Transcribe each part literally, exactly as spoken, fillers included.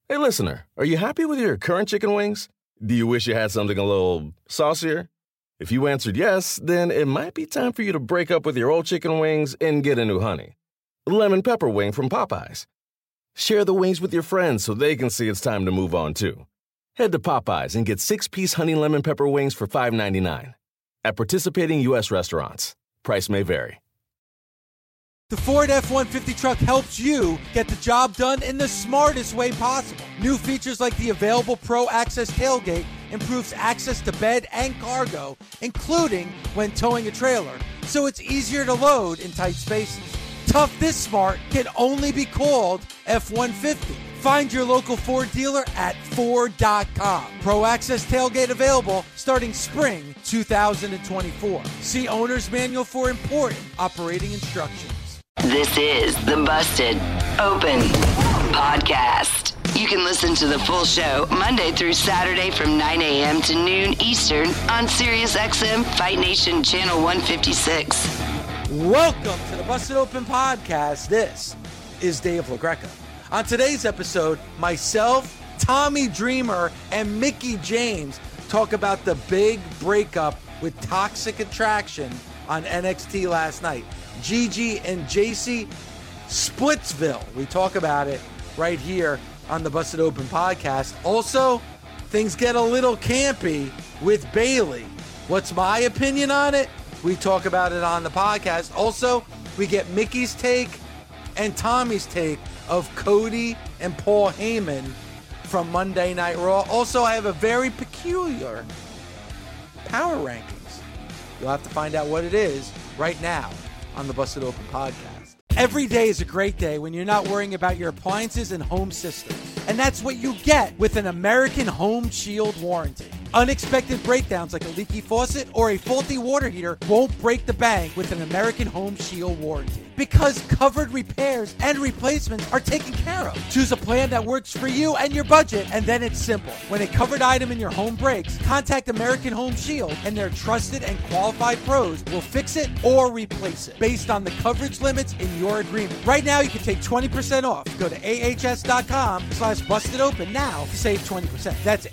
Hey, listener, are you happy with your current chicken wings? Do you wish you had something a little saucier? If you answered yes, then it might be time for you to break up with your old chicken wings and get a new honey. Lemon pepper wing from Popeyes. Share the wings with your friends so they can see it's time to move on, too. Head to Popeyes and get six-piece honey lemon pepper wings for five ninety-nine. At participating U S restaurants. Price may vary. The Ford F one fifty truck helps you get the job done in the smartest way possible. New features like the available Pro Access tailgate improves access to bed and cargo, including when towing a trailer, so it's easier to load in tight spaces. Tough this smart can only be called F one fifty. Find your local Ford dealer at Ford dot com. Pro Access tailgate available starting spring two thousand twenty-four. See Owner's Manual for important operating instructions. This is the Busted Open Podcast. You can listen to the full show Monday through Saturday from nine a.m. to noon Eastern on SiriusXM Fight Nation Channel one fifty-six. Welcome to the Busted Open Podcast. This is Dave LaGreca. On today's episode, myself, Tommy Dreamer, and Mickie James talk about the big breakup with Toxic Attraction on N X T last night. Gigi and J C Splitsville. We talk about it right here on the Busted Open Podcast. Also, things get a little campy with Bayley. What's my opinion on it? We talk about it on the podcast. Also, we get Mickey's take and Tommy's take of Cody and Paul Heyman from Monday Night Raw. Also, I have a very peculiar power rankings. You'll have to find out what it is right now on the Busted Open Podcast. Every day is a great day when you're not worrying about your appliances and home systems. And that's what you get with an American Home Shield warranty. Unexpected breakdowns like a leaky faucet or a faulty water heater won't break the bank with an American Home Shield warranty, because covered repairs and replacements are taken care of. Choose a plan that works for you and your budget, and then it's simple. When a covered item in your home breaks, contact American Home Shield, and their trusted and qualified pros will fix it or replace it based on the coverage limits in your agreement. Right now, you can take twenty percent off. Go to ahs.com slash busted open now to save twenty percent. That's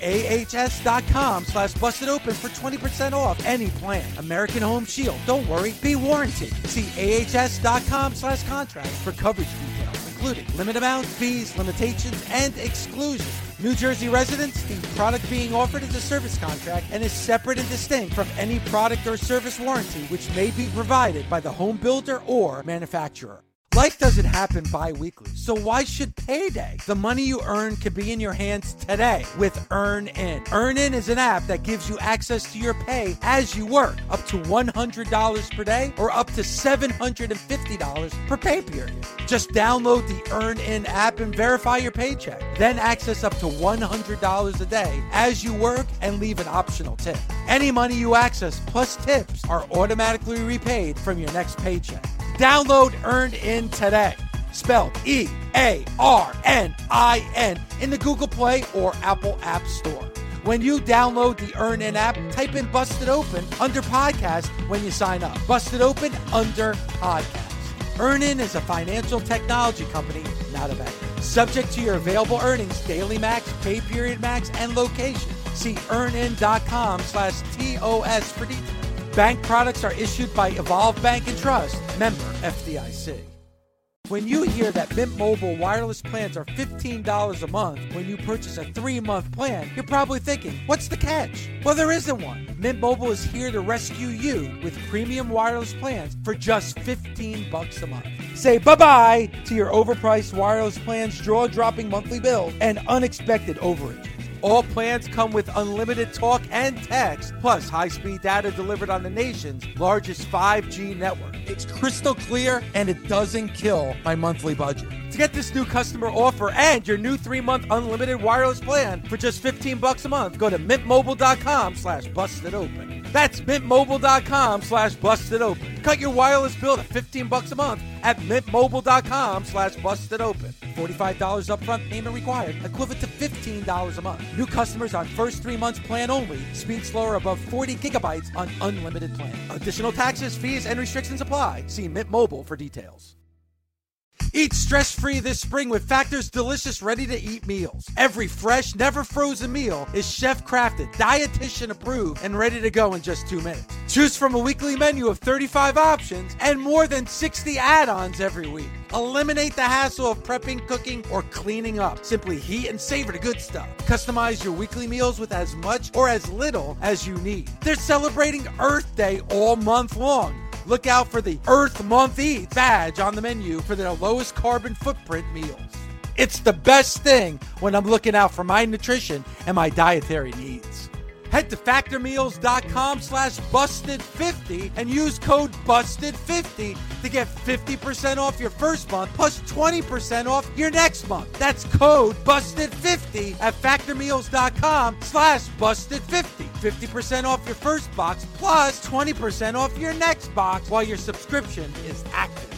ahs.com slash busted open for twenty percent off any plan. American Home Shield. Don't worry, be warranted. See ahs.com slash contract for coverage details, including limit amount, fees, limitations, and exclusions. New Jersey residents, the product being offered is a service contract and is separate and distinct from any product or service warranty which may be provided by the home builder or manufacturer. Life doesn't happen bi-weekly, so why should payday? The money you earn could be in your hands today with EarnIn. EarnIn is an app that gives you access to your pay as you work, up to one hundred dollars per day or up to seven hundred fifty dollars per pay period. Just download the EarnIn app and verify your paycheck. Then access up to one hundred dollars a day as you work and leave an optional tip. Any money you access plus tips are automatically repaid from your next paycheck. Download EarnIn today, spelled E A R N I N, in the Google Play or Apple App Store. When you download the EarnIn app, type in Busted Open under podcast when you sign up. Busted Open under podcast. EarnIn is a financial technology company, not a bank. Subject to your available earnings, daily max, pay period max, and location. See earnin.com slash TOS for details. Bank products are issued by Evolve Bank and Trust, member F D I C. When you hear that Mint Mobile wireless plans are fifteen dollars a month when you purchase a three-month plan, you're probably thinking, what's the catch? Well, there isn't one. Mint Mobile is here to rescue you with premium wireless plans for just fifteen bucks a month. Say bye-bye to your overpriced wireless plans, jaw-dropping monthly bills, and unexpected overage. All plans come with unlimited talk and text, plus high-speed data delivered on the nation's largest five G network. It's crystal clear, and it doesn't kill my monthly budget. To get this new customer offer and your new three-month unlimited wireless plan for just fifteen bucks a month, go to mintmobile.com slash busted open. That's mintmobile.com slash busted open. Cut your wireless bill to fifteen bucks a month at mintmobile.com slash busted open. forty-five dollars upfront payment required, equivalent to fifteen dollars a month. New customers on first three months plan only. Speed slower above forty gigabytes on unlimited plan. Additional taxes, fees, and restrictions apply. See Mint Mobile for details. Eat stress-free this spring with Factor's delicious ready-to-eat meals. Every fresh, never frozen meal is chef-crafted, dietitian-approved, and ready to go in just two minutes. Choose from a weekly menu of thirty-five options and more than sixty add-ons every week. Eliminate the hassle of prepping, cooking, or cleaning up. Simply heat and savor the good stuff. Customize your weekly meals with as much or as little as you need. They're celebrating Earth Day all month long. Look out for the Earth Month Eats badge on the menu for their lowest carbon footprint meals. It's the best thing when I'm looking out for my nutrition and my dietary needs. Head to factormeals.com slash busted50and use code busted fifty to get fifty percent off your first month plus twenty percent off your next month. That's code busted fifty at factormeals.com slash busted fifty. fifty percent off your first box plus twenty percent off your next box while your subscription is active.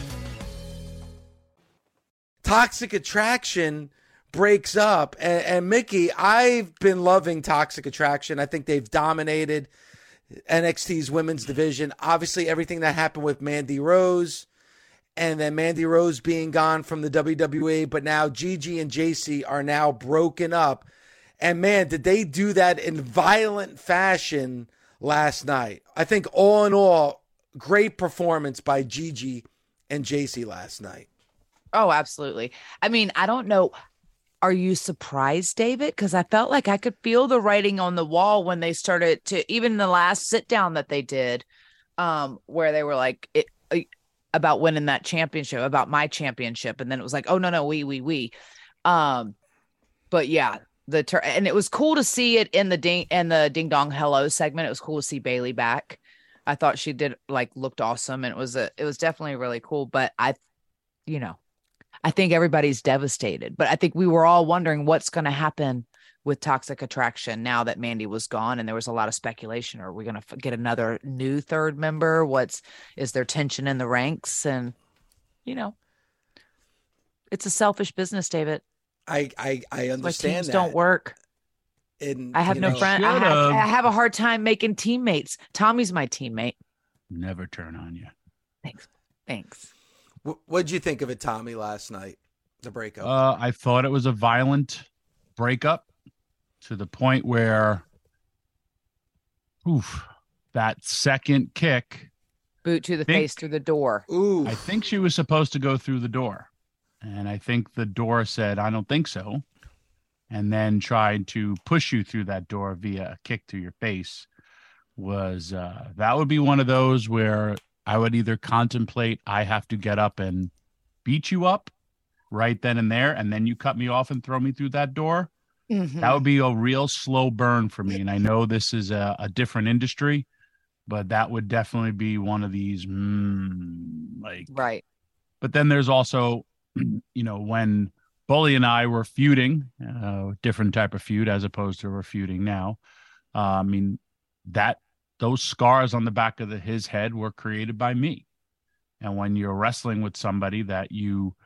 Toxic Attraction breaks up. And, and Mickey, I've been loving Toxic Attraction. I think they've dominated N X T's women's division. Obviously, everything that happened with Mandy Rose and then Mandy Rose being gone from the W W E, but now Gigi and J C are now broken up. And man, did they do that in violent fashion last night. I think all in all, great performance by Gigi and J C last night. Oh, absolutely. I mean, I don't know. Are you surprised, David? Because I felt like I could feel the writing on the wall when they started to, even the last sit down that they did, um, where they were like it, uh, about winning that championship, about my championship. And then it was like, oh, no, no, we, we, we. Um, but yeah, the ter- and it was cool to see it in the ding and the ding dong hello segment. It was cool to see Bailey back. I thought she did like looked awesome. And it was a, it was definitely really cool. But I, you know, I think everybody's devastated, but I think we were all wondering what's going to happen with Toxic Attraction now that Mandy was gone. And there was a lot of speculation. Are we going to f- get another new third member? What's, is there tension in the ranks? And, you know, it's a selfish business, David. I, I, I understand teams that. don't work. And, I have no know, friend. I have, I have a hard time making teammates. Tommy's my teammate. Never turn on you. Thanks. Thanks. What'd you think of it, Tommy, last night, the breakup? Uh, I thought it was a violent breakup to the point where, oof, that second kick. Boot to the think, face through the door. Ooh. I think she was supposed to go through the door. And I think the door said, I don't think so. And then tried to push you through that door via a kick to your face. Was uh, that would be one of those where I would either contemplate I have to get up and beat you up right then and there, and then you cut me off and throw me through that door. Mm-hmm. That would be a real slow burn for me. And I know this is a, a different industry, but that would definitely be one of these, mm, like, right. But then there's also, you know, when Bully and I were feuding, uh, different type of feud as opposed to we're feuding now. Uh, I mean, that, those scars on the back of the, his head were created by me. And when you're wrestling with somebody that you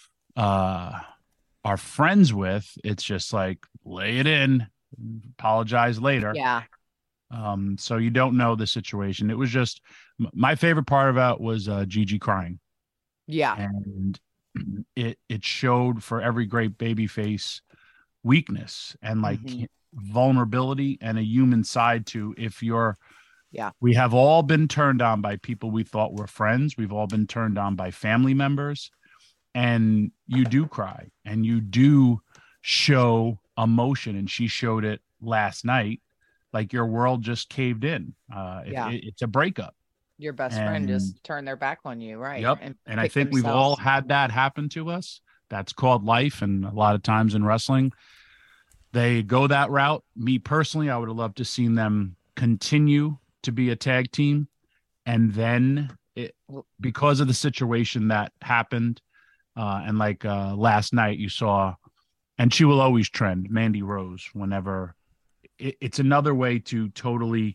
uh, are friends with, it's just like, lay it in, apologize later. Yeah. Um, so you don't know the situation. It was just, my favorite part about it was uh, Gigi crying. Yeah. And it, it showed for every great babyface weakness and like mm-hmm. vulnerability and a human side to, if you're, yeah, we have all been turned on by people we thought were friends. We've all been turned on by family members, and you do cry and you do show emotion. And she showed it last night. Like your world just caved in. Uh, yeah. it, it's a breakup. Your best and, friend just turned their back on you. Right. Yep. And, and I think themselves. We've all had that happen to us. That's called life. And a lot of times in wrestling, they go that route. Me personally, I would have loved to seen them continue to be a tag team. And then it, because of the situation that happened, uh, and like uh, last night you saw, and she will always trend, Mandy Rose, whenever it, it's another way to totally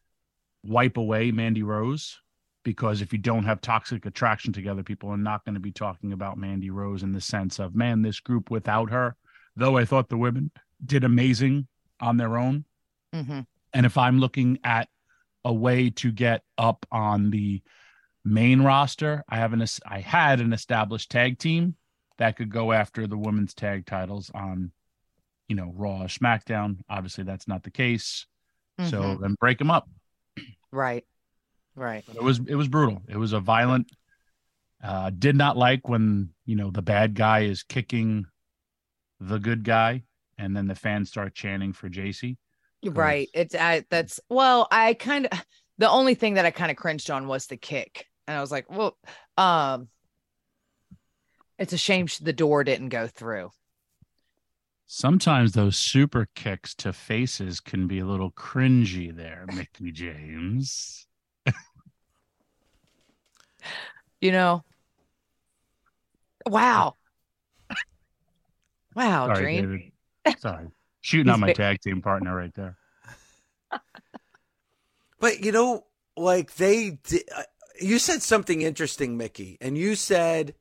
wipe away Mandy Rose, because if you don't have Toxic Attraction together, people are not going to be talking about Mandy Rose in the sense of, man, this group without her, though I thought the women did amazing on their own. Mm-hmm. And if I'm looking at a way to get up on the main roster, I have an I had an established tag team that could go after the women's tag titles on, you know, Raw or SmackDown. Obviously, that's not the case. Mm-hmm. So then break them up. Right. Right. But it was it was brutal. It was a violent. Uh, did not like when, you know, the bad guy is kicking the good guy, and then the fans start chanting for J C. Right. It's I, that's well, I kind of the only thing that I kind of cringed on was the kick, and I was like, well, um, it's a shame the door didn't go through. Sometimes those super kicks to faces can be a little cringy there, Mickie James. You know. Wow. Wow, Sorry, Dream. David. Sorry. Shooting on my tag team partner right there. But, you know, like they did, you said something interesting, Mickie, and you said,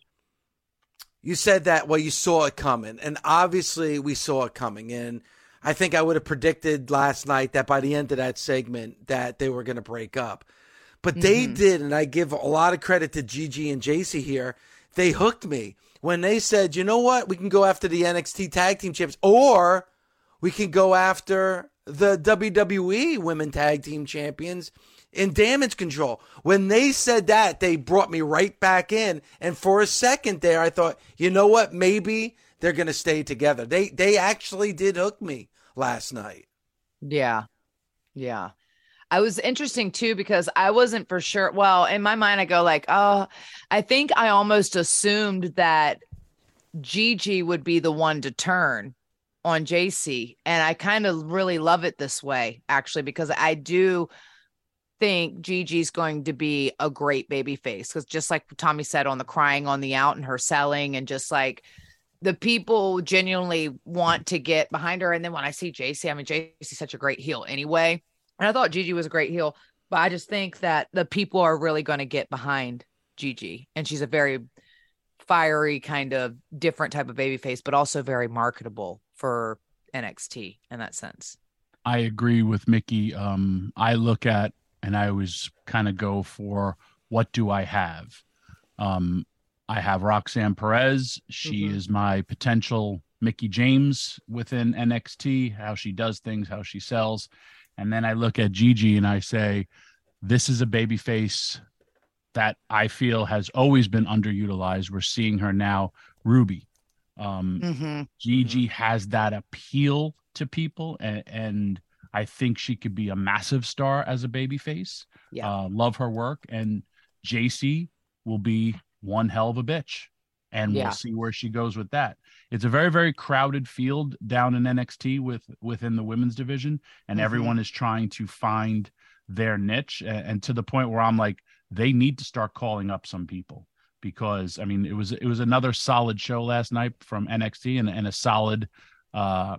you said that, well, you saw it coming, and obviously we saw it coming. And I think I would have predicted last night that by the end of that segment that they were going to break up. But mm-hmm. they did, and I give a lot of credit to Gigi and J C here. They hooked me when they said, you know what, we can go after the N X T Tag Team Champions, or we can go after the W W E Women Tag Team Champions in Damage Control. When they said that, they brought me right back in. And for a second there, I thought, you know what, maybe they're going to stay together. They they actually did hook me last night. Yeah. Yeah. I was interesting too, because I wasn't for sure. Well, in my mind, I go like, oh, I think I almost assumed that Gigi would be the one to turn on J C. And I kind of really love it this way, actually, because I do think Gigi's going to be a great baby face. Because just like Tommy said on the crying on the out and her selling, and just like the people genuinely want to get behind her. And then when I see J C, I mean, J C's such a great heel anyway. And I thought Gigi was a great heel, but I just think that the people are really going to get behind Gigi. And she's a very fiery, kind of different type of babyface, but also very marketable for N X T in that sense. I agree with Mickie. Um, I look at, and I always kind of go for, what do I have? Um, I have Roxanne Perez. She mm-hmm. is my potential Mickie James within N X T, how she does things, how she sells. And then I look at Gigi and I say, this is a babyface that I feel has always been underutilized. We're seeing her now, Ruby. Um, mm-hmm. Gigi mm-hmm. has that appeal to people, and, and I think she could be a massive star as a babyface. Yeah. Uh, love her work. And J C will be one hell of a bitch. And yeah. we'll see where she goes with that. It's a very, very crowded field down in N X T with within the women's division, and mm-hmm. everyone is trying to find their niche. And, and to the point where I'm like, they need to start calling up some people, because I mean, it was it was another solid show last night from N X T, and, and a solid uh,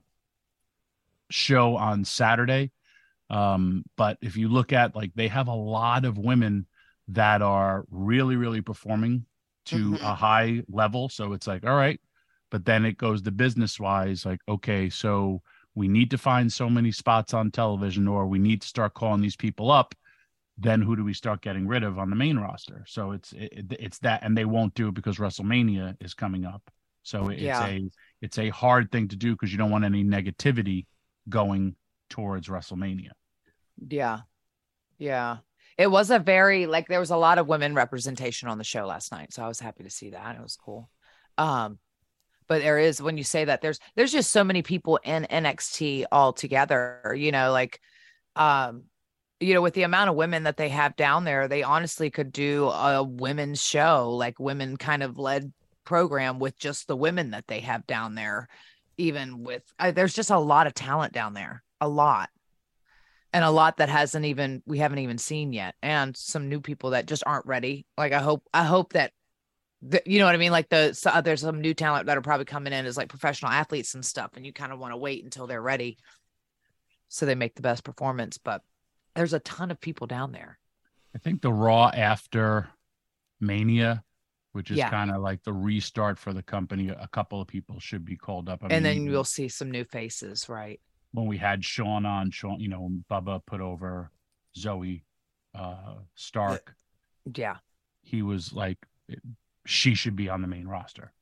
show on Saturday. Um, but if you look at, like, they have a lot of women that are really, really performing to mm-hmm. a high level. So it's like, all right, but then it goes to business wise, like, okay, so we need to find so many spots on television, or we need to start calling these people up. Then who do we start getting rid of on the main roster? So it's, it, it's that, and they won't do it because WrestleMania is coming up. So it's yeah. a, it's a hard thing to do, because you don't want any negativity going towards WrestleMania. Yeah. Yeah. It was a very, like, there was a lot of women representation on the show last night. So I was happy to see that. It was cool. Um, but there is, when you say that, there's, there's just so many people in N X T all together, you know, like, um, you know, with the amount of women that they have down there, they honestly could do a women's show, like women kind of led program with just the women that they have down there. Even with, uh, there's just a lot of talent down there, a lot. And a lot that hasn't even, we haven't even seen yet. And some new people that just aren't ready. Like, I hope, I hope that, the, you know what I mean? Like the, so, uh, there's some new talent that are probably coming in as like professional athletes and stuff. And you kind of want to wait until they're ready, so they make the best performance. But there's a ton of people down there. I think the Raw after Mania, which is yeah. kind of like the restart for the company, a couple of people should be called up. I and mean, then you'll see some new faces, right? When we had Sean on, Sean, you know, Bubba put over Zoe uh, Stark. Yeah. He was like, she should be on the main roster.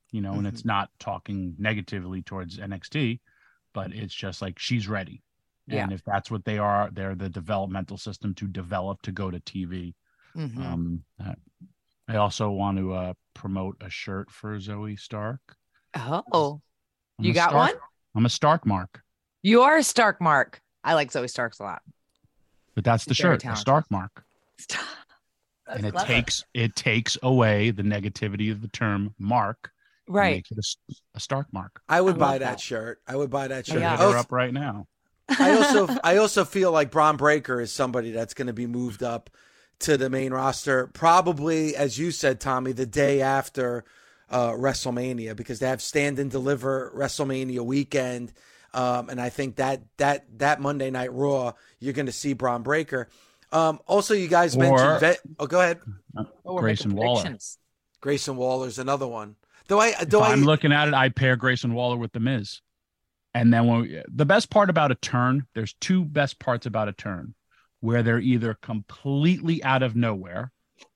you know, Mm-hmm. and it's not talking negatively towards N X T, but it's just like she's ready. Yeah. And if that's what they are, they're the developmental system to develop to go to T V. Mhm. Um, uh, I also want to uh, promote a shirt for Zoe Stark. Oh, I'm you a got Stark- one? I'm a Stark mark, You are a Stark Mark. I like Zoe Starks a lot. but that's the She's very shirt, a talented. Stark mark. That's And it clever. takes it takes away the negativity of the term mark, and right. makes it a, s- a Stark mark. I would I buy love that, that. shirt. I would buy that Should shirt. Yeah. hit I her also, up right now. I also, I also feel like Braun Breaker is somebody that's going to be moved up to the main roster, probably, as you said, Tommy, the day after uh, WrestleMania, because they have Stand and Deliver WrestleMania weekend, um, and I think that that that Monday Night Raw, you're going to see Braun Breaker. Um, also, you guys Or- mentioned. Vet- oh, go ahead. Oh, we're Grayson making Waller. predictions. Grayson Waller's another one. Do I? If Do I? I'm looking at it, I pair Grayson Waller with The Miz. And then when we, the best part about a turn, there's two best parts about a turn, where they're either completely out of nowhere,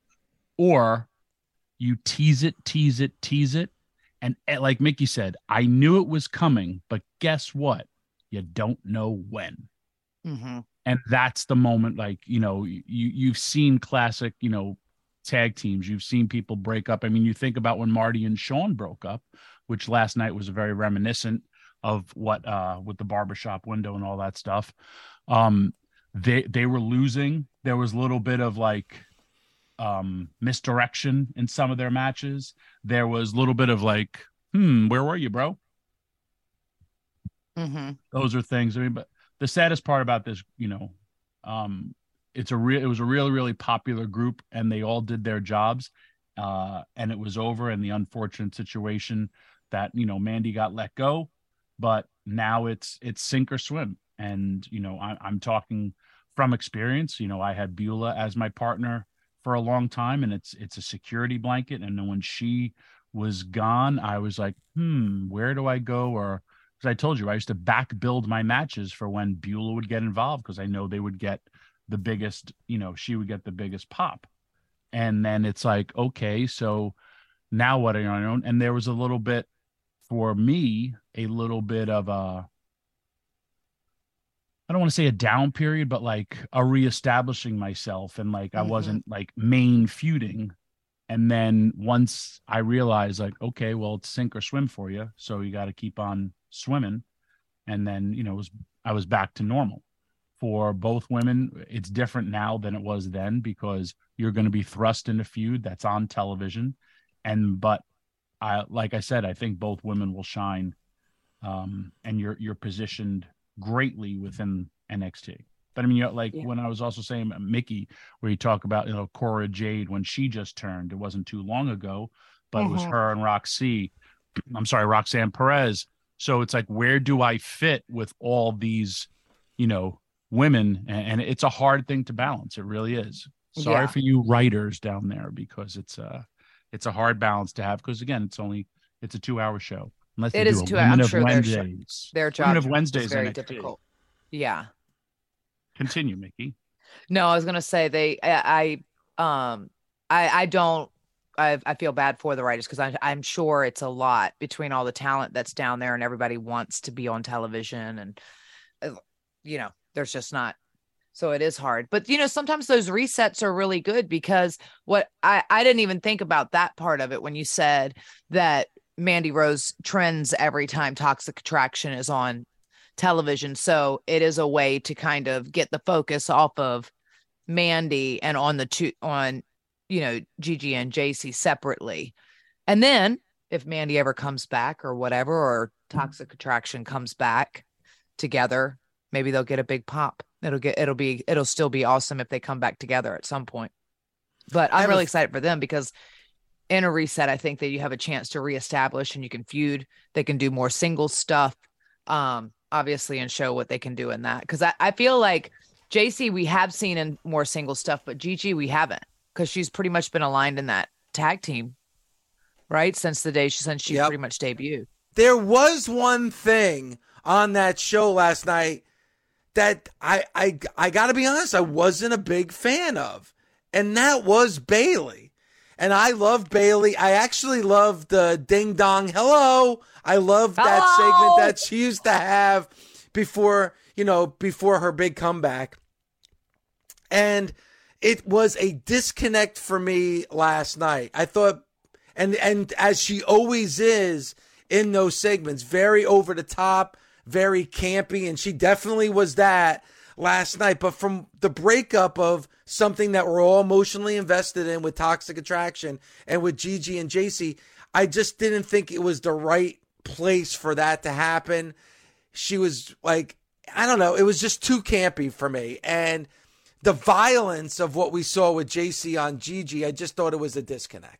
or you tease it, tease it, tease it. And eh, like Mickey said, I knew it was coming, but guess what? You don't know when. Mm-hmm. And that's the moment, like, you know, you you've seen classic, you know, tag teams. You've seen people break up. I mean, you think about when Marty and Shawn broke up, which last night was very reminiscent of what uh with the barbershop window and all that stuff. Um they they were losing. There was a little bit of like um misdirection in some of their matches. There was a little bit of like, hmm, where were you, bro? Mm-hmm. Those are things. I mean, but the saddest part about this, you know, um, it's a real, it was a really, really popular group, and they all did their jobs, uh, and it was over. And the unfortunate situation that, you know, Mandy got let go, but now it's it's sink or swim. And you know, I, I'm talking from experience. You know, I had Beulah as my partner for a long time, and it's it's a security blanket. And then when she was gone, I was like, hmm, where do I go? Or because I told you, I used to back build my matches for when Beulah would get involved, because I know they would get the biggest, you know, she would get the biggest pop. And then it's like, okay, so now what are you on? And there was a little bit for me, a little bit of a, I don't want to say a down period, but like a reestablishing myself. And like, I Mhm. wasn't like main feuding. And then once I realized like, okay, well, it's sink or swim for you. So you got to keep on swimming. And then, you know, it was, I was back to normal. For both women, it's different now than it was then, because you're going to be thrust in a feud that's on television. And, but I, like I said, I think both women will shine. Um, and you're, you're positioned greatly within N X T. But I mean, you know, like Yeah. when I was also saying uh, Mickey, where you talk about, you know, Cora Jade, when she just turned, it wasn't too long ago, but it was Mhm. her and Roxy, I'm sorry, Roxanne Perez. So it's like, where do I fit with all these, you know, women? And, and it's a hard thing to balance. It really is. Sorry Yeah. for you writers down there, because it's a, it's a hard balance to have. Because again, it's only, it's a two hour show. Unless It they is do a two- Women I'm of sure their sh- Wednesdays. Their job Women of is Wednesdays very N X T. difficult. Yeah. Continue, Mickey. No, I was gonna say they. I, I um, I, I don't. I, I feel bad for the writers, because I'm, I'm sure it's a lot between all the talent that's down there, and everybody wants to be on television, and uh, you know, there's just not. So it is hard. But you know, sometimes those resets are really good, because what I I didn't even think about that part of it when you said that Mandy Rose trends every time Toxic Attraction is on television. So it is a way to kind of get the focus off of Mandy and on the two on, you know, Gigi and J C separately. And then if Mandy ever comes back or whatever, or Toxic Attraction comes back together, maybe they'll get a big pop. It'll get, it'll be, it'll still be awesome if they come back together at some point. But I I'm have really a- excited for them, because in a reset, I think that you have a chance to reestablish, and you can feud. They can do more single stuff, um, obviously, and show what they can do in that. Because I, I feel like J C, we have seen in more single stuff, but Gigi, we haven't, because she's pretty much been aligned in that tag team, right? Since the day she, since she Yep. pretty much debuted. There was one thing on that show last night that I I I got to be honest, I wasn't a big fan of, and that was Bailey. And I love Bailey. I actually love the ding dong hello. I love that Hello! segment that she used to have before, you know, before her big comeback. And it was a disconnect for me last night. I thought, and and as she always is in those segments, very over the top, very campy, and she definitely was that last night. But from the breakup of something that we're all emotionally invested in with Toxic Attraction and with Gigi and J C, I just didn't think it was the right place for that to happen. She was like, I don't know, it was just too campy for me. And the violence of what we saw with J C on Gigi, I just thought it was a disconnect.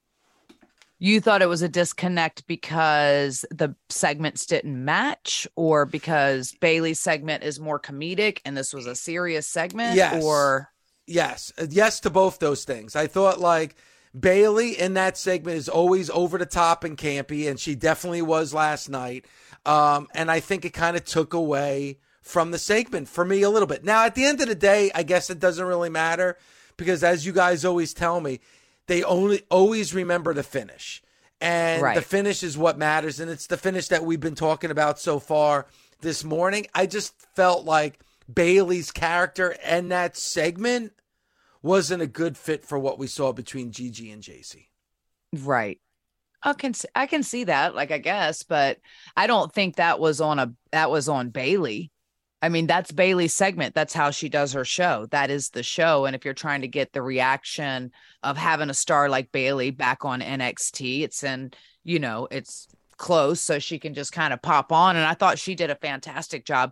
You thought it was a disconnect because the segments didn't match, or because Bailey's segment is more comedic and this was a serious segment? Yes. Or yes, yes to both those things. I thought like Bailey in that segment is always over the top and campy, and she definitely was last night. Um, and I think it kind of took away from the segment for me a little bit. Now, at the end of the day, I guess it doesn't really matter because, as you guys always tell me, they only always remember the finish. And right. the finish is what matters. And it's the finish that we've been talking about so far this morning. I just felt like Bailey's character and that segment wasn't a good fit for what we saw between Gigi and J C. Right. I can I can see that, like, I guess, but I don't think that was on a that was on Bailey. I mean, that's Bailey's segment. That's how she does her show. That is the show. And if you're trying to get the reaction of having a star like Bailey back on N X T, it's in, you know, it's close, so she can just kind of pop on. And I thought she did a fantastic job.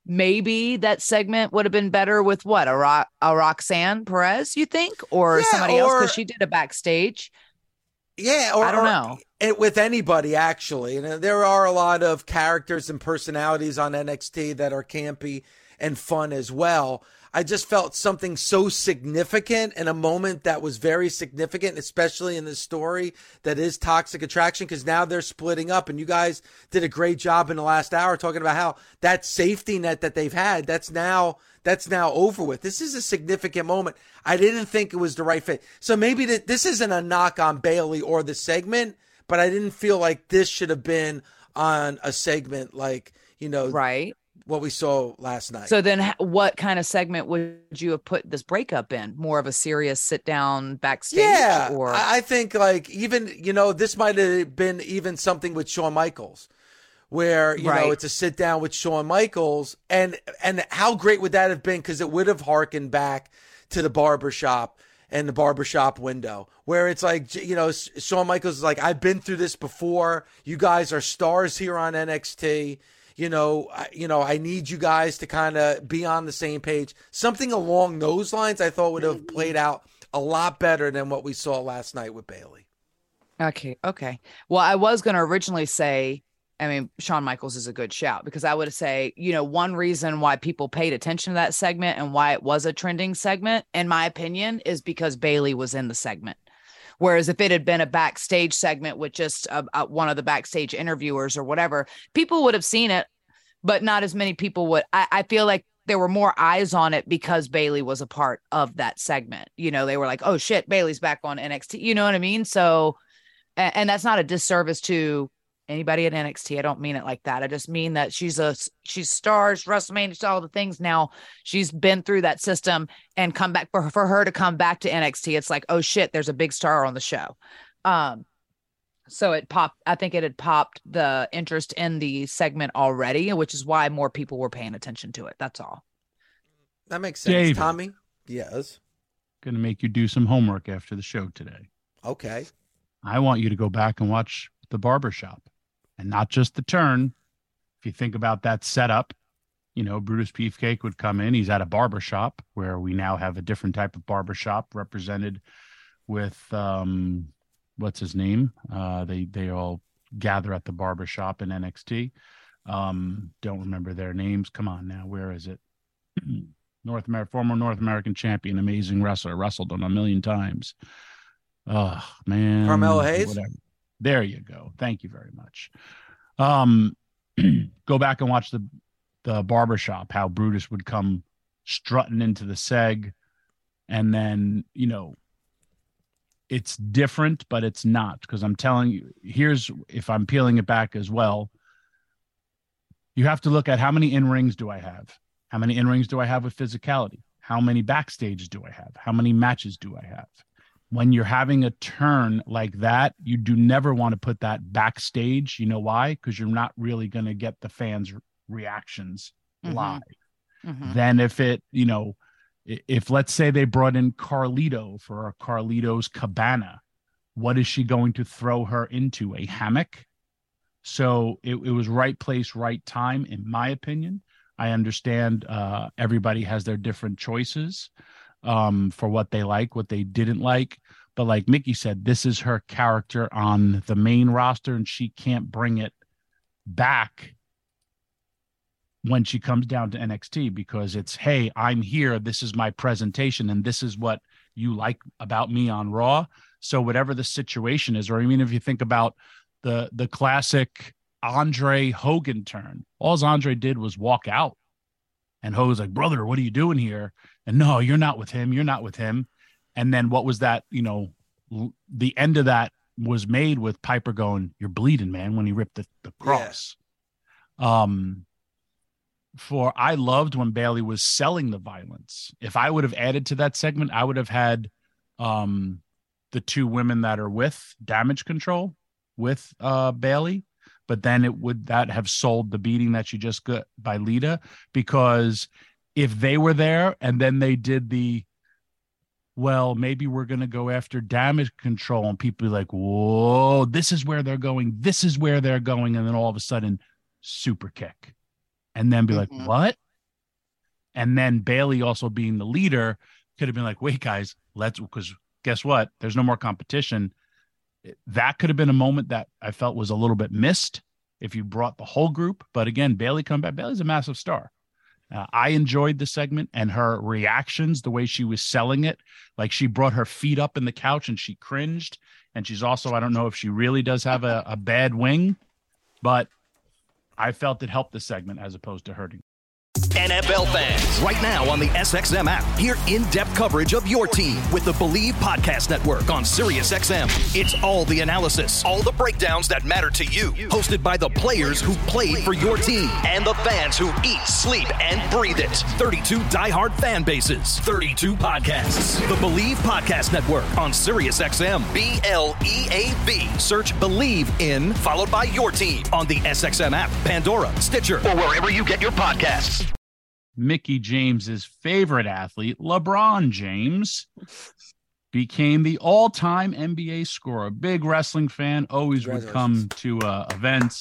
Maybe that segment would have been better with what, a, Ro- a Roxanne Perez, you think, or Yeah, somebody or, else, because she did a backstage. Yeah, or I don't or, know. It, with anybody, actually. And there are a lot of characters and personalities on N X T that are campy and fun as well. I just felt something so significant in a moment that was very significant, especially in this story that is Toxic Attraction, because now they're splitting up. And you guys did a great job in the last hour talking about how that safety net that they've had, that's now that's now over with. This is a significant moment. I didn't think it was the right fit. So maybe that this isn't a knock on Bailey or the segment, but I didn't feel like this should have been on a segment like, you know, Right. what we saw last night. So then what kind of segment would you have put this breakup in? More of a serious sit down backstage? Yeah, or I I think like even, you know, this might have been even something with Shawn Michaels where, you Right. know, it's a sit down with Shawn Michaels. And, and how great would that have been? Because it would have harkened back to the barbershop and the barbershop window where it's like, you know, Shawn Michaels is like, I've been through this before. You guys are stars here on N X T. You know, I, you know, I need you guys to kind of be on the same page. Something along those lines I thought would have played out a lot better than what we saw last night with Bailey. Okay. Okay. Well, I was going to originally say, I mean, Shawn Michaels is a good shout, because I would say, you know, one reason why people paid attention to that segment and why it was a trending segment, in my opinion, is because Bailey was in the segment. Whereas if it had been a backstage segment with just a, a, one of the backstage interviewers or whatever, people would have seen it, but not as many people would. I, I feel like there were more eyes on it because Bailey was a part of that segment. You know, they were like, oh shit, Bailey's back on N X T. You know what I mean? So, and, and that's not a disservice to anybody at N X T. I don't mean it like that. I just mean that she's a, she's stars, WrestleMania, all the things. Now she's been through that system and come back for, for her to come back to N X T. It's like, oh shit, there's a big star on the show. Um, so it popped, I think it had popped the interest in the segment already, which is why more people were paying attention to it. That's all. That makes sense. David. Tommy? Yes. Going to make you do some homework after the show today. Okay. I want you to go back and watch The Barbershop. And not just the turn. If you think about that setup, you know, Brutus Beefcake would come in. He's at a barbershop where we now have a different type of barbershop represented with, um, what's his name? Uh, they, they all gather at the barbershop in N X T. Um, don't remember their names. Come on now. Where is it? North American, former North American champion, amazing wrestler, wrestled on a million times. Oh, man. Carmelo Hayes? Whatever. There you go. Thank you very much. Um, go back and watch the the barbershop, how Brutus would come strutting into the seg, and then, you know, it's different, but it's not, because I'm telling you, here's, if I'm peeling it back as well, you have to look at how many in-rings do I have? How many in-rings do I have with physicality? How many backstage do I have? How many matches do I have? When you're having a turn like that, you do never want to put that backstage. You know why? Because you're not really going to get the fans' reactions mm-hmm. live. Mm-hmm. Then if it, you know, if let's say they brought in Carlito for a Carlito's Cabana, what is she going to throw her into? A hammock? So it, it was right place, right time, in my opinion. I understand uh, everybody has their different choices um, for what they like, what they didn't like. But like Mickey said, this is her character on the main roster, and she can't bring it back when she comes down to N X T, because it's, hey, I'm here. This is my presentation, and this is what you like about me on Raw. So whatever the situation is, or I mean, if you think about the the classic Andre Hogan turn, all Andre did was walk out, and Hogan's like, brother, what are you doing here? And no, you're not with him. You're not with him. And then what was that? You know, l- the end of that was made with Piper going, you're bleeding, man, when he ripped the, the cross. Yeah. Um, for I loved when Bayley was selling the violence. If I would have added to that segment, I would have had um, the two women that are with Damage Control with uh, Bayley. But then it would that have sold the beating that you just got by Lita, because if they were there and then they did the, well, maybe we're going to go after Damage Control, and people be like, whoa, this is where they're going. This is where they're going. And then all of a sudden, super kick. And then be mm-hmm. like, what? And then Bayley also being the leader could have been like, wait, guys, let's, because guess what? There's no more competition. That could have been a moment that I felt was a little bit missed if you brought the whole group. But again, Bayley come back. Bayley's a massive star. Uh, I enjoyed the segment and her reactions, the way she was selling it. Like she brought her feet up in the couch and she cringed. And she's also, I don't know if she really does have a, a bad wing, but I felt it helped the segment as opposed to hurting. N F L fans, right now on the S X M app, hear in-depth coverage of your team with the Believe Podcast Network on Sirius X M. It's all the analysis, all the breakdowns that matter to you, hosted by the players who played for your team and the fans who eat, sleep, and breathe it. thirty-two diehard fan bases, thirty-two podcasts. The Believe Podcast Network on Sirius X M. B L E A V. Search Believe in, followed by your team on the S X M app, Pandora, Stitcher, or wherever you get your podcasts. Mickey James's favorite athlete, LeBron James, became the all-time N B A scorer. Big wrestling fan, always would come to uh, events.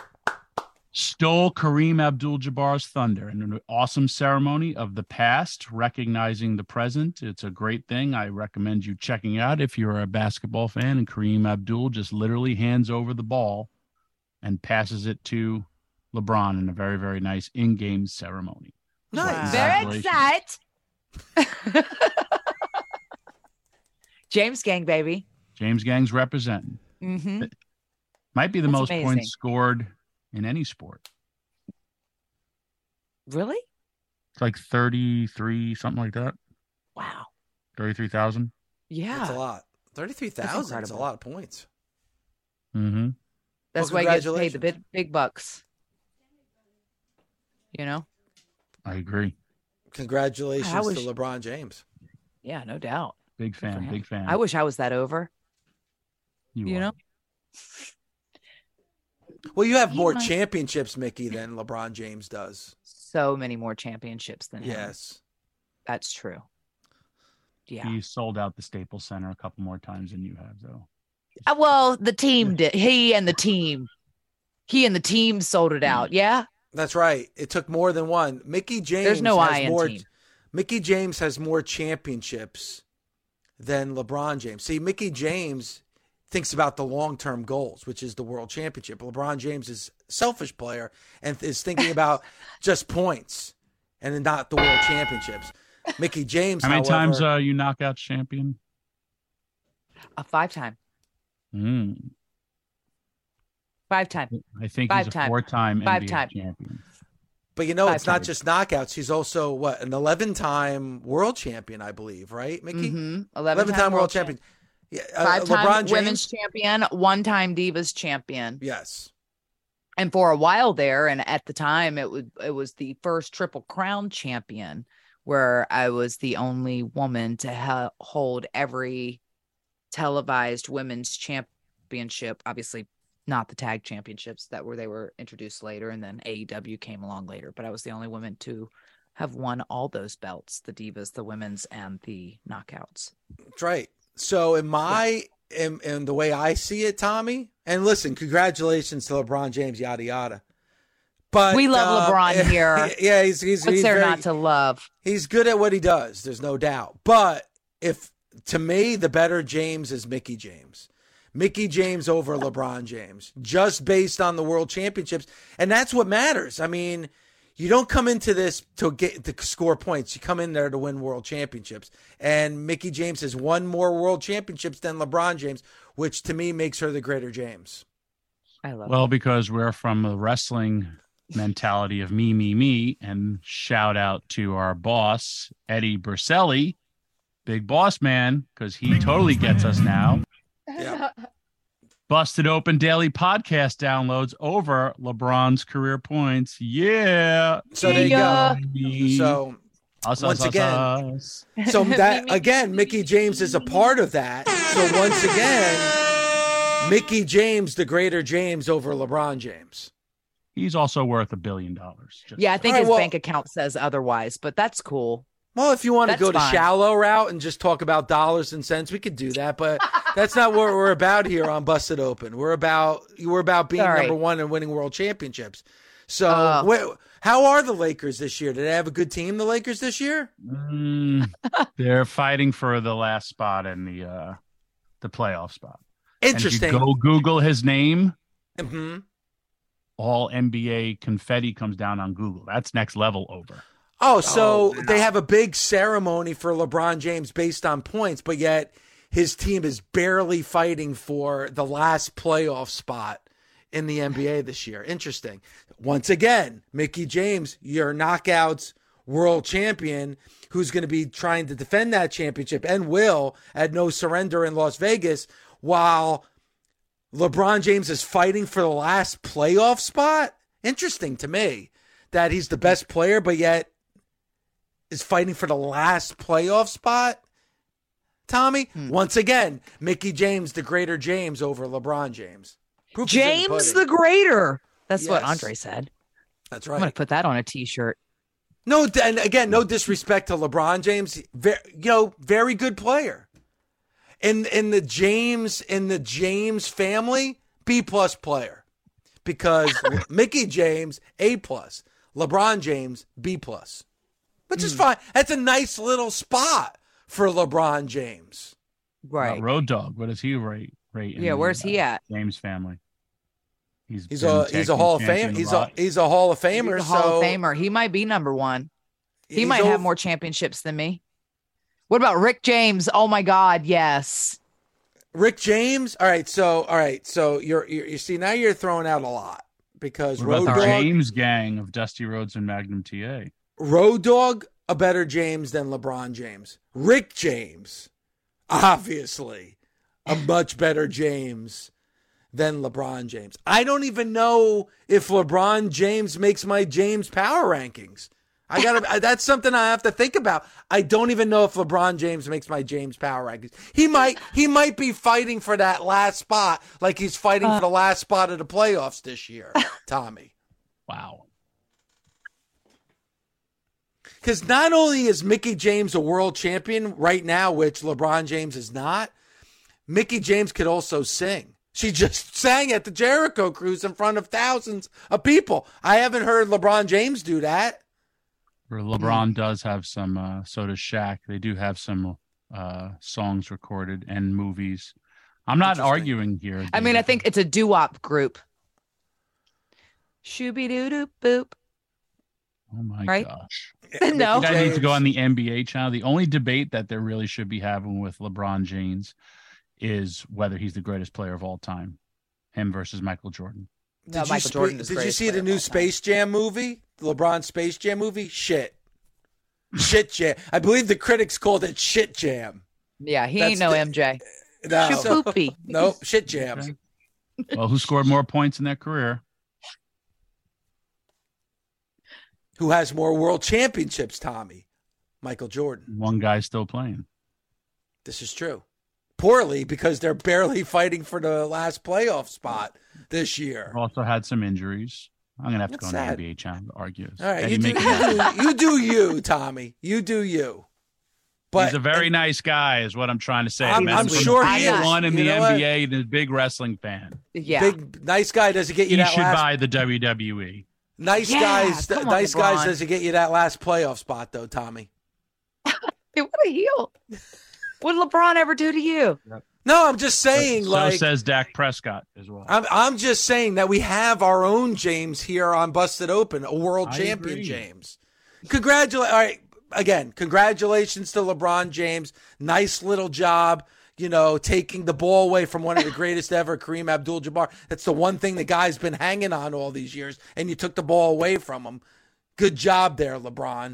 Stole Kareem Abdul-Jabbar's thunder in an awesome ceremony of the past, recognizing the present. It's a great thing. I recommend you checking out if you're a basketball fan. And Kareem Abdul just literally hands over the ball and passes it to LeBron in a very, very nice in-game ceremony. Nice. Wow. Very excited. James Gang, baby. James Gang's representing. Mm-hmm. Might be the That's most amazing. points scored in any sport. Really? It's like thirty-three, something like that. Wow. thirty-three thousand. Yeah. That's a lot. thirty-three thousand is a lot of points. Mm-hmm. That's well, why he gets paid the big, big bucks. You know? I agree. Congratulations I wish... to LeBron James. Yeah, no doubt. Big fan, big fan. I wish I was that over. You, you know? Well, you have He more might... championships, Mickey, than LeBron James does. So many more championships than him. Yes. That's true. Yeah. He sold out the Staples Center a couple more times than you have, though. Uh, well, the team did. He and the team. He and the team sold it out. Yeah. That's right. It took more than one. Mickey James There's no has I in more team. Mickey James has more championships than LeBron James. See, Mickey James thinks about the long-term goals, which is the world championship. LeBron James is a selfish player and is thinking about just points and then not the world championships. Mickey James, How many however, times are you knockout champion? A five-time. Mm. Five-time. I think Five he's a time. four-time Five N B A time. champion. But you know, Five it's not times. just knockouts. He's also, what, an eleven-time world champion, I believe, right, Mickey? Mm-hmm. eleven-time world champion. Yeah, uh, Five-time LeBron James? women's champion, one-time Divas champion. Yes. And for a while there, and at the time, it was it was the first Triple Crown champion, where I was the only woman to ha- hold every televised women's championship. Obviously, not the tag championships that were they were introduced later, and then A E W came along later. But I was the only woman to have won all those belts: the Divas, the women's, and the Knockouts. That's right. So in my in, in the way I see it, Tommy, and listen, congratulations to LeBron James, yada yada. But We love uh, LeBron here. Yeah, he's he's, What's he's there very, not to love? He's good at what he does. There's no doubt. But if to me, the better James is Mickey James. Mickey James over LeBron James, just based on the world championships. And that's what matters. I mean, you don't come into this to get to score points. You come in there to win world championships. And Mickey James has won more world championships than LeBron James, which to me makes her the greater James. I love Well, it. because we're from the wrestling mentality of me, me, me, and shout out to our boss, Eddie Berselli, big boss man, because he totally gets us now. Yeah. Busted Open Daily podcast downloads over LeBron's career points. Yeah. So there you Yeah. go. So Us, once us, us, again- us. So that again, Mickey James is a part of that. So once again, Mickey James, the greater James over LeBron James. He's also worth a billion dollars. Just Yeah, I think All right, his well- bank account says otherwise, but that's cool. Well, if you want to That's go the fine. shallow route and just talk about dollars and cents, we could do that. But that's not what we're about here on Busted Open. We're about we're about being Sorry. number one and winning world championships. So, Oh. wait, how are the Lakers this year? Did they have a good team, the Lakers this year? Mm, they're fighting for the last spot in the uh, the playoff spot. Interesting. And if you go Google his name, hmm all N B A confetti comes down on Google. That's next level over. Oh, so Oh, wow. they have a big ceremony for LeBron James based on points, but yet his team is barely fighting for the last playoff spot in the N B A this year. Interesting. Once again, Mickey James, your knockouts world champion, who's going to be trying to defend that championship and will at No Surrender in Las Vegas, while LeBron James is fighting for the last playoff spot. Interesting to me that he's the best player, but yet is fighting for the last playoff spot. Tommy, Hmm. once again, Mickey James, the greater James over LeBron James. Proof is in James pudding. the Greater. That's what Yes. Andre said. That's I'm going right. to put that on a t-shirt. No, and again, no disrespect to LeBron James. Very, you know, very good player. In in the James in the James family, B plus player, because Mickey James A plus, LeBron James B plus, which is fine. That's a nice little spot for LeBron James. Right. Uh, Road Dogg, what does he rate? rate in Yeah, the, where's he uh, at? James family. He's He's been a tag he's a team Hall of champion Fame. a He's a lot. he's a Hall of Famer. He's a Hall so of Famer. He might be number one. He he's might have over- more championships than me. What about Rick James? Oh my God, yes. Rick James. All right, so all right, so you're, you're you see now you're throwing out a lot because What Road about Dogg, the James gang of Dusty Rhodes and Magnum T A? Road Dogg, a better James than LeBron James. Rick James, obviously, a much better James than LeBron James. I don't even know if LeBron James makes my James power rankings. I gotta. That's something I have to think about. I don't even know if LeBron James makes my James power rankings. He might. He might be fighting for that last spot, like he's fighting for the last spot of the playoffs this year, Tommy. Wow. Because not only is Mickey James a world champion right now, which LeBron James is not, Mickey James could also sing. She just sang at the Jericho Cruise in front of thousands of people. I haven't heard LeBron James do that. Where LeBron does have some, uh, so does Shaq. They do have some uh, songs recorded and movies. I'm not Interesting. arguing here. I mean, I David. think it's a doo-wop group. Shooby doo doo boop. Oh my right? gosh. No. You guys need to go James. on the N B A channel. The only debate that there really should be having with LeBron James is whether he's the greatest player of all time, him versus Michael Jordan. Did No, you Michael spe- Jordan is Did you greatest see player the of new all time. Space Jam movie? LeBron Space Jam movie? Shit. Shit Jam. I believe the critics called it Shit Jam. Yeah, he That's ain't no the- M J. No. Shoot poopy. Nope. Shit jams. Okay. Well, who scored more points in their career? Who has more world championships, Tommy? Michael Jordan. One guy's still playing. This is true. Poorly because they're barely fighting for the last playoff spot this year. Also had some injuries. I'm going to have to That's go on the sad. N B A channel to argue. All right, Eddie you do, you, Mickey- do, you do you, Tommy. You do you. But He's a very nice guy, is what I'm trying to say. I'm- Man, I'm was sure he number is. one in You the know N B A and a big wrestling fan. Yeah. big nice guy doesn't get you He that should last buy the W W E. nice Yeah, guys come on, nice guys LeBron. doesn't get you that last playoff spot though, Tommy. Hey, what a heel. What did LeBron ever do to you? No, I'm just saying So like says Dak Prescott as well. I'm I'm just saying that we have our own James here on Busted Open, a world I champion agree. James. Congratulate all right, again, congratulations to LeBron James. Nice little job, you know, taking the ball away from one of the greatest ever, Kareem Abdul-Jabbar. That's the one thing the guy's been hanging on all these years, and you took the ball away from him. Good job there, LeBron.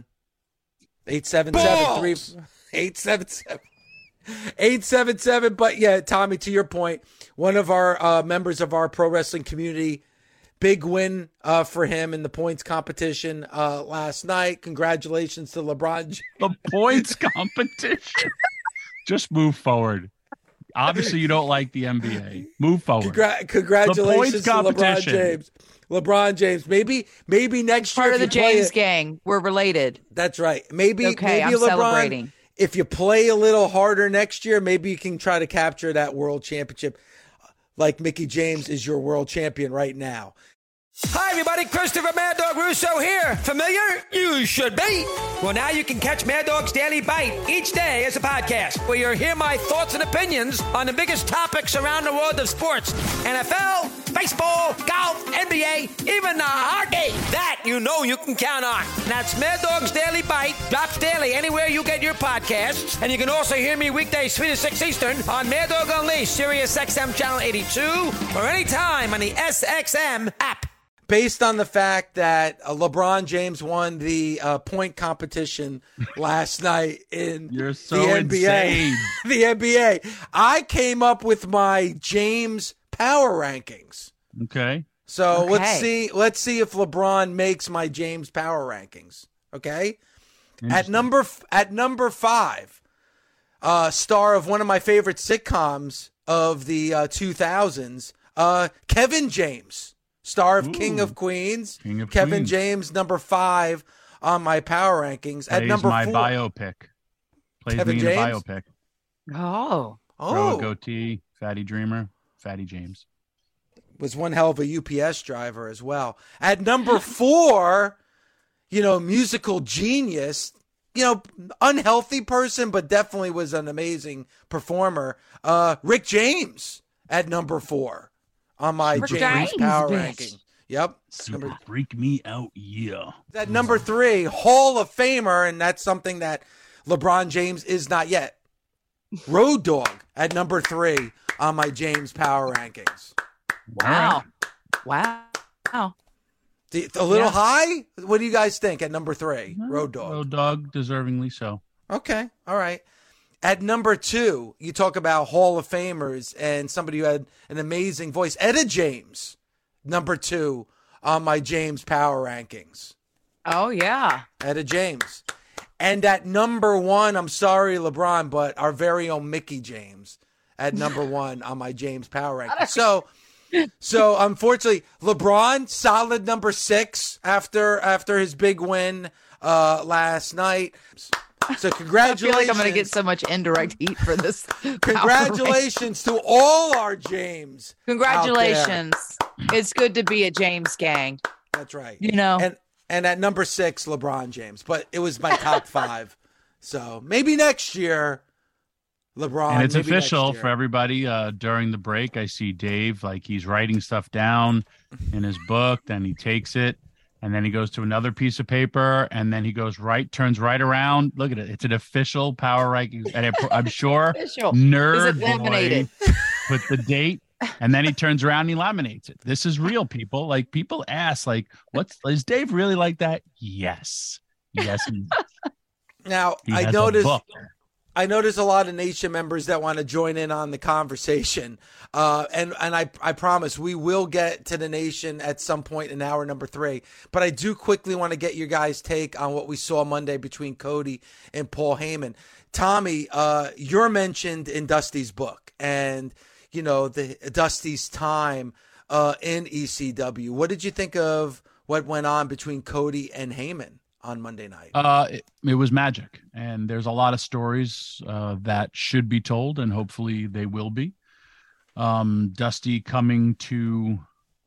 eight seven seven three eight seven seven eight seven seven. But yeah, Tommy, to your point, one of our uh, members of our pro wrestling community, big win uh, for him in the points competition uh, last night. Congratulations to LeBron James. The points competition. Just move forward. Obviously, you don't like the N B A. Move forward. Congra- congratulations to LeBron competition. James. LeBron James. Maybe, maybe next Part year of the if you play James it- gang. We're related. That's right. Maybe, Okay, maybe I'm LeBron. celebrating. If you play a little harder next year, maybe you can try to capture that world championship. Like Mickey James is your world champion right now. Hi, everybody. Christopher Mad Dog Russo here. Familiar? You should be. Well, now you can catch Mad Dog's Daily Bite each day as a podcast, where you'll hear my thoughts and opinions on the biggest topics around the world of sports. N F L, baseball, golf, N B A, even the hockey. That you know you can count on. That's Mad Dog's Daily Bite. Drops daily anywhere you get your podcasts. And you can also hear me weekdays three to six Eastern on Mad Dog Unleashed, Sirius X M Channel eighty-two, or anytime on the S X M app. Based on the fact that uh, LeBron James won the uh, point competition last night in You're so the N B A, insane. the N B A, I came up with my James power rankings. Okay. So Okay. let's see. Let's see if LeBron makes my James power rankings. Okay. At number f- at number five, uh, star of one of my favorite sitcoms of the uh, two thousands, uh, Kevin James, star of Ooh. King of Queens. King of Kevin Queens. James, number five on my power rankings. At Plays number my four, biopic. Plays Kevin me in a James? biopic. Oh. Grow a oh, goatee, fatty dreamer, fatty James. was one hell of a U P S driver as well. At number four, you know, musical genius, you know, unhealthy person, but definitely was an amazing performer. Uh, Rick James at number four on my Rick James, James, power bitch. ranking. Yep. Super freak me out, yeah. At number three, Hall of Famer, and that's something that LeBron James is not yet. Road Dogg at number three on my James power rankings. Wow. Wow. Wow. The- A little Yeah. high? What do you guys think at number three? Road Dogg. Road dog, deservingly so. Okay. All right. At number two, you talk about Hall of Famers and somebody who had an amazing voice. Etta James, number two on my James power rankings. Oh, yeah. Etta James. And at number one, I'm sorry, LeBron, but our very own Mickey James at number one on my James power rankings. So, so unfortunately, LeBron solid number six after after his big win uh, last night. So I congratulations! feel like I'm going to get so much indirect heat for this. power rank. Congratulations to all our James. out there. Congratulations. It's good to be a James gang. That's right. You know. And and at number six, LeBron James. But it was my top five. So maybe next year, LeBron. And it's maybe official next year. for everybody. Uh, during the break, I see Dave, like he's writing stuff down in his book. Then he takes it, and then he goes to another piece of paper, and then he goes right, turns right around. Look at it. It's an official power ranking. And it, I'm sure Official. Nerd Is it laminated? Boy put the date, and then he turns around and he laminates it. This is real, people. Like, people ask, like, what's, is Dave really like that? Yes. Yes. he is. Now He I has a noticed. book. I know there's a lot of Nation members that want to join in on the conversation. Uh, and and I, I promise we will get to the Nation at some point in hour number three. But I do quickly want to get your guys' take on what we saw Monday between Cody and Paul Heyman. Tommy, uh, you're mentioned in Dusty's book and, you know, the Dusty's time uh, in E C W. What did you think of what went on between Cody and Heyman on Monday night? Uh, it, it was magic, and there's a lot of stories uh, that should be told, and hopefully they will be. Um, Dusty coming to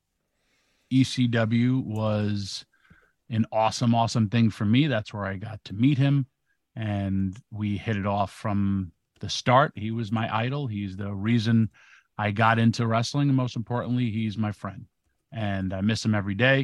E C W was an awesome, awesome thing for me. That's where I got to meet him, and we hit it off from the start. He was my idol. He's the reason I got into wrestling, and most importantly, he's my friend, and I miss him every day.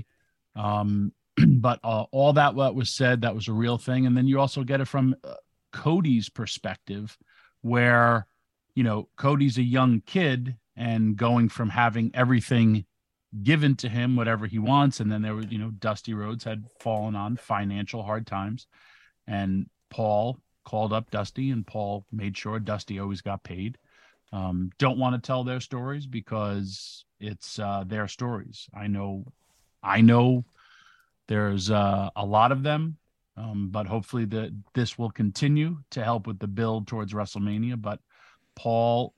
Um, but uh, all that what was said, that was a real thing. And then you also get it from uh, Cody's perspective, where, you know, Cody's a young kid and going from having everything given to him, whatever he wants. And then there was, you know, Dusty Rhodes had fallen on financial hard times, and Paul called up Dusty, and Paul made sure Dusty always got paid. Um, don't want to tell their stories because it's uh, their stories. I know, I know, There's uh, a lot of them, um, but hopefully the, this will continue to help with the build towards WrestleMania. But Paul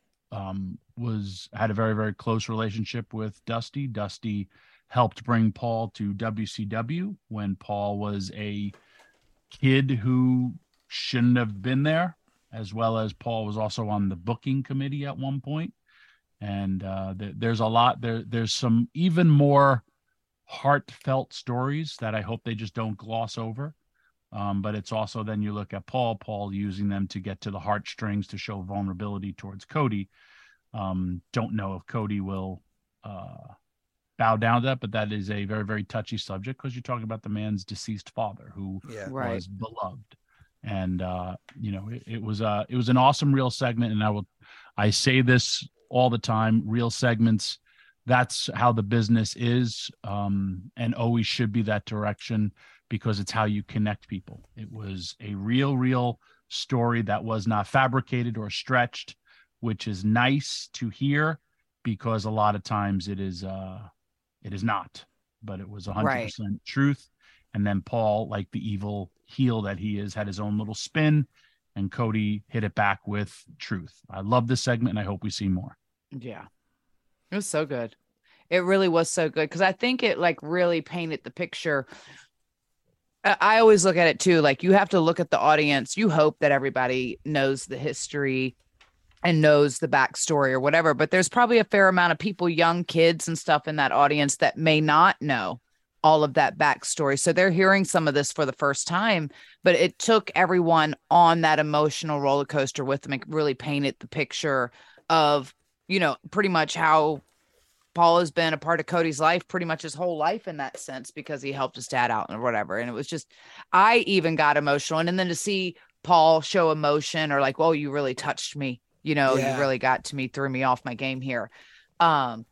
um, was had a very, very close relationship with Dusty. Dusty helped bring Paul to W C W when Paul was a kid who shouldn't have been there, as well as Paul was also on the booking committee at one point. And uh, th- there's a lot there. There's some even more heartfelt stories that I hope they just don't gloss over. Um, but it's also, then you look at Paul, Paul using them to get to the heartstrings to show vulnerability towards Cody. Um, don't know if Cody will uh, bow down to that, but that is a very, very touchy subject because you're talking about the man's deceased father who Yeah. Right. was beloved. And, uh, you know, it, it was uh, it was an awesome real segment. And I will, I say this all the time, real segments, that's how the business is, um, and always should be that direction, because it's how you connect people. It was a real, real story that was not fabricated or stretched, which is nice to hear, because a lot of times it is uh, it is not. But it was one hundred percent right. Truth. And then Paul, like the evil heel that he is, had his own little spin, and Cody hit it back with truth. I love this segment, and I hope we see more. Yeah. It was so good. It really was so good, because I think it like really painted the picture. I, I always look at it too, like you have to look at the audience. You hope that everybody knows the history and knows the backstory or whatever, but there's probably a fair amount of people, young kids and stuff in that audience that may not know all of that backstory. So they're hearing some of this for the first time, but it took everyone on that emotional roller coaster with them. It really painted the picture of, you know, pretty much how Paul has been a part of Cody's life pretty much his whole life in that sense, because he helped his dad out and whatever. And it was just, I even got emotional. And then to see Paul show emotion, or like, "Whoa, you really touched me. You know, yeah. you really got to me, threw me off my game here." Um,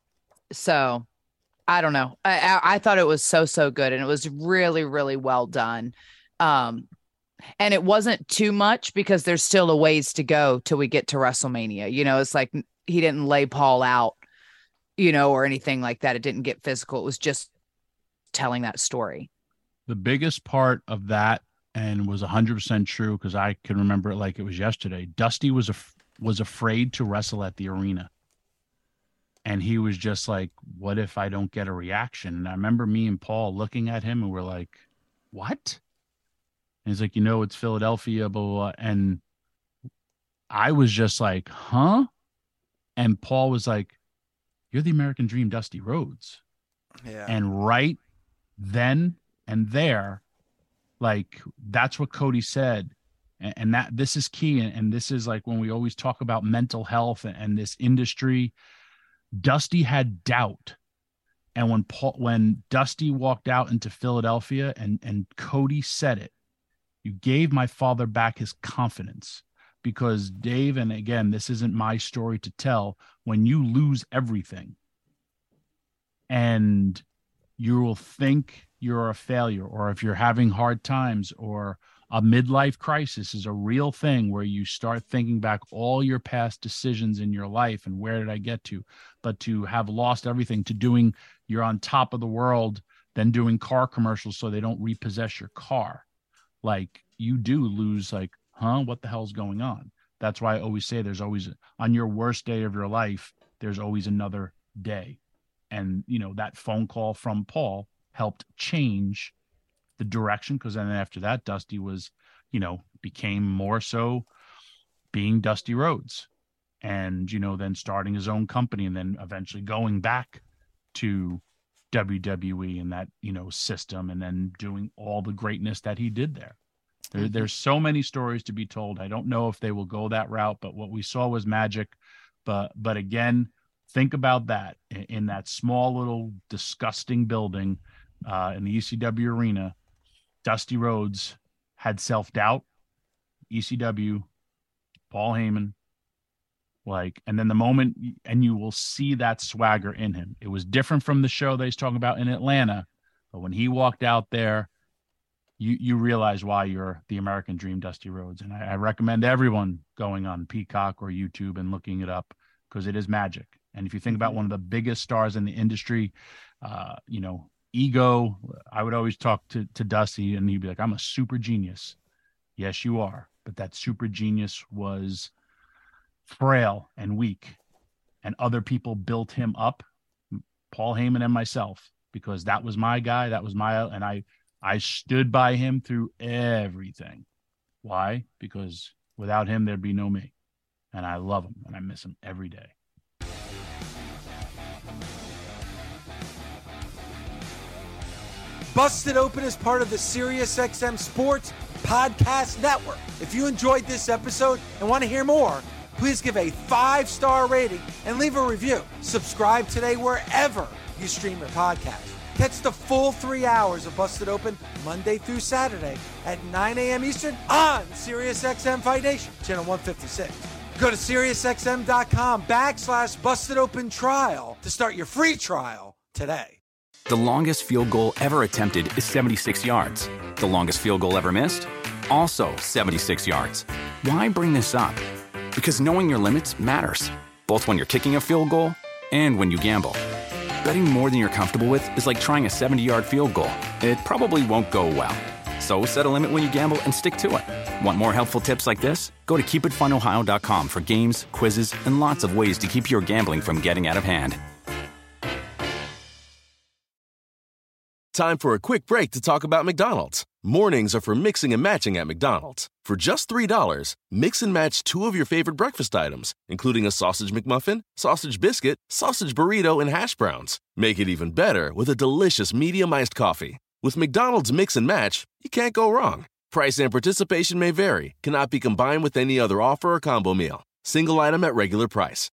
so I don't know. I, I, I thought it was so, so good. And it was really, really well done. Um, and it wasn't too much, because there's still a ways to go till we get to WrestleMania. You know, it's like he didn't lay Paul out, you know, or anything like that. It didn't get physical. It was just telling that story. The biggest part of that, and was one hundred percent true, because I can remember it like it was yesterday, Dusty was af- was afraid to wrestle at the arena. And he was just like, what if I don't get a reaction? And I remember me and Paul looking at him, and we're like, what? And he's like, you know, it's Philadelphia, blah, blah, blah. And I was just like, huh? And Paul was like, you're the American Dream, Dusty Rhodes. Yeah. And right then and there, like, that's what Cody said. And, and that this is key. And, and this is like when we always talk about mental health and, and this industry, Dusty had doubt. And when Paul, when Dusty walked out into Philadelphia and, and Cody said it, you gave my father back his confidence. Because Dave, and again, this isn't my story to tell, when you lose everything and you will think you're a failure, or if you're having hard times, or a midlife crisis is a real thing where you start thinking back all your past decisions in your life and where did I get to? But to have lost everything, to doing, you're on top of the world, then doing car commercials so they don't repossess your car. Like you do lose like, huh, what the hell's going on? That's why I always say there's always, on your worst day of your life, there's always another day. And, you know, that phone call from Paul helped change the direction, because then after that, Dusty was, you know, became more so being Dusty Rhodes, and, you know, then starting his own company and then eventually going back to W W E and that, you know, system, and then doing all the greatness that he did there. There, there's so many stories to be told. I don't know if they will go that route, but what we saw was magic. But, but again, think about that in, in that small little disgusting building uh, in the E C W arena. Dusty Rhodes had self-doubt, E C W, Paul Heyman, like, and then the moment, and you will see that swagger in him. It was different from the show that he's talking about in Atlanta, but when he walked out there, you you realize why you're the American Dream, Dusty Rhodes. And I, I recommend everyone going on Peacock or YouTube and looking it up, because it is magic. And if you think about one of the biggest stars in the industry, uh, you know, ego, I would always talk to, to Dusty and he'd be like, I'm a super genius. Yes, you are. But that super genius was frail and weak, and other people built him up, Paul Heyman and myself, because that was my guy. That was my, and I, I stood by him through everything. Why? Because without him, there'd be no me. And I love him and I miss him every day. Busted Open is part of the SiriusXM Sports Podcast Network. If you enjoyed this episode and want to hear more, please give a five-star rating and leave a review. Subscribe today wherever you stream your podcast. Catch the full three hours of Busted Open Monday through Saturday at nine a.m. Eastern on SiriusXM Fight Nation, channel one fifty-six. Go to SiriusXM.com backslash Busted Open Trial to start your free trial today. The longest field goal ever attempted is seventy-six yards. The longest field goal ever missed? Also seventy-six yards. Why bring this up? Because knowing your limits matters, both when you're kicking a field goal and when you gamble. Betting more than you're comfortable with is like trying a seventy-yard field goal. It probably won't go well. So set a limit when you gamble and stick to it. Want more helpful tips like this? Go to keep it fun ohio dot com for games, quizzes, and lots of ways to keep your gambling from getting out of hand. Time for a quick break to talk about McDonald's. Mornings are for mixing and matching at McDonald's. For just three dollars, mix and match two of your favorite breakfast items, including a sausage McMuffin, sausage biscuit, sausage burrito, and hash browns. Make it even better with a delicious medium iced coffee. With McDonald's Mix and Match, you can't go wrong. Price and participation may vary. Cannot be combined with any other offer or combo meal. Single item at regular price.